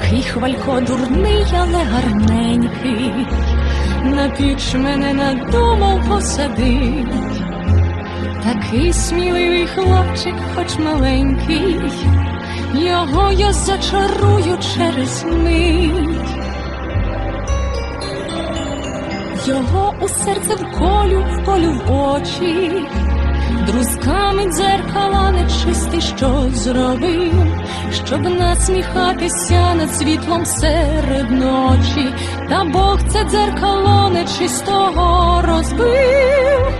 Такий хвалько дурний, але гарненький, на піч мене надумав посадить. Такий сміливий хлопчик, хоч маленький, його я зачарую через мить. Його у серце вколю в очі, друзками дзеркала нечистий що зробив, щоб насміхатися над світлом серед ночі, та Бог це дзеркало нечистого розбив.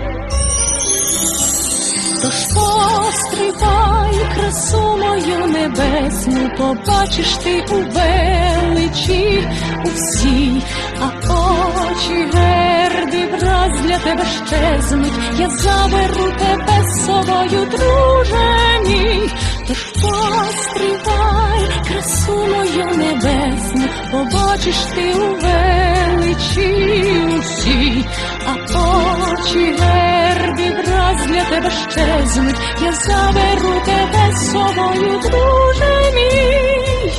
Тож постривай, красу мою небесну, побачиш ти у величі усій, а очі герди враз для тебе щезнуть. Я заберу тебе з собою, друже мій. Тож постривай, красу мою небесну, побачиш ти у величі усій, а очі герди враз для тебе щезнуть. Я заберу тебе з собою, друже мій.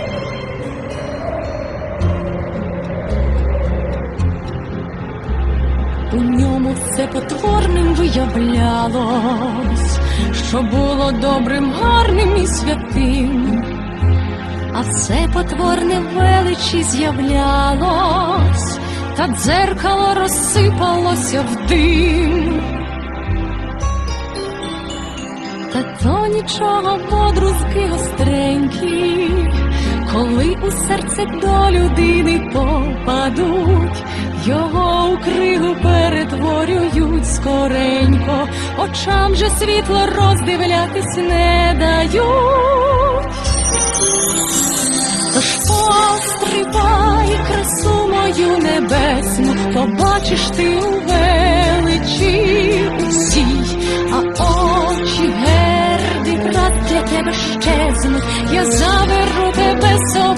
У ньому все потворним виявлялось, що було добрим, гарним і святим, а все потворне в величі з'являлось, та дзеркало розсипалося в дим. Та то нічого, подрузки гостренькі, коли у серце до людини попадуть, його у кригу перетворюють скоренько, очам же світло роздивлятись не дають. Тож постривай, красу мою небесну, побачиш ти у величі усій, а очі герди враз для тебе щезнуть. Я заберу тебе з собою.